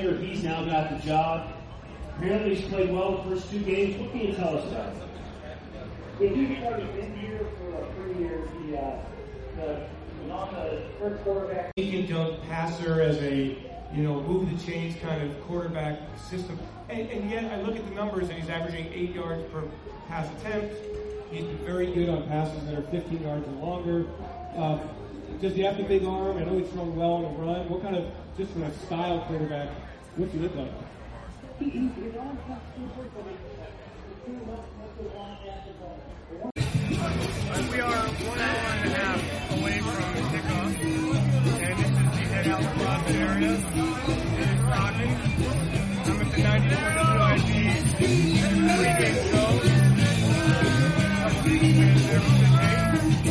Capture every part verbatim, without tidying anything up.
sure he's now got the job. Apparently he's played well the first two games. What can you tell us about him? If you started in here for three years, the, uh, the, on the first quarterback. Lincoln Jones passer as a, you know, move the chains kind of quarterback system. And, and yet I look at the numbers and he's averaging eight yards per pass attempt. He's been very good on passes that are fifteen yards and longer. Uh, does he have the big arm? I know he's thrown well on the run. What kind of, just from a style quarterback, what's he look like? He, he's his arm comes super, but it's too much, much of a long pass. We are one hour and a half away from kickoff, and this is the head out Broadway area. It is rocking. I'm at the ninety-four W I D pregame show. Couple people made it there for the game.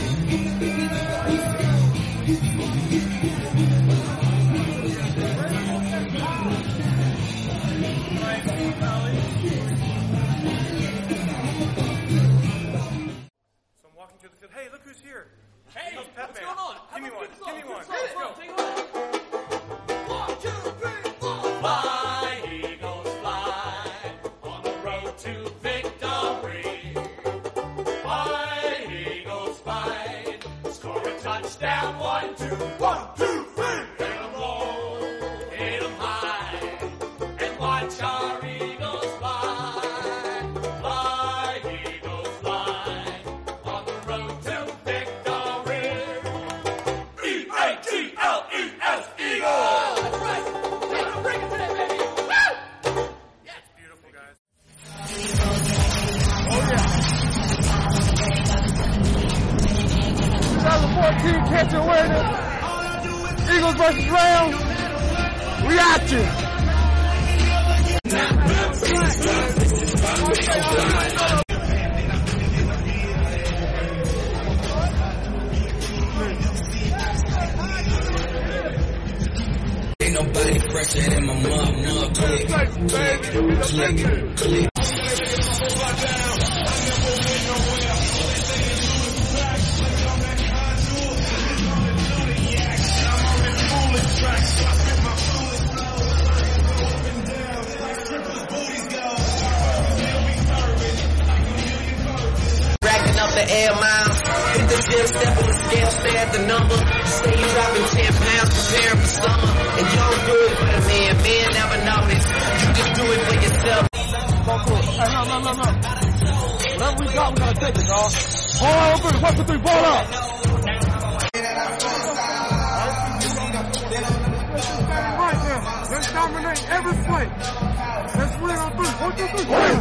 Hey, look who's here. Hey, what's what's going on? Give me one. Give me one. Let's go. Take one. One, two, three, four. Fly, Eagles, fly on the road to victory. Fly, Eagles, fight. Score a touchdown. One, two, one, two, three. Hit 'em low, hit 'em high, and watch our Eagles fly. Fly, Eagles, fly on the road to victory. E A G L E S, Eagles! That's right. They're gonna bring it today, baby. Woo! Yeah, it's beautiful, guys. twenty fourteen catch awareness. Eagles versus Rams. We at you. Ain't nobody fresher than my mom, no click, click, click, click. Racking up the air miles. Hit the gym, step on the scale, stay at the number. Stay dropping ten pounds, preparing for summer. And you don't do it for the man, men never notice. You just do it for yourself. Hey, no, no, no, no. Whatever we got, we gotta take it, dog. Ball over, one, two, three, ball up. Right now, let's dominate every play. Let's win on three. One, two, three, win.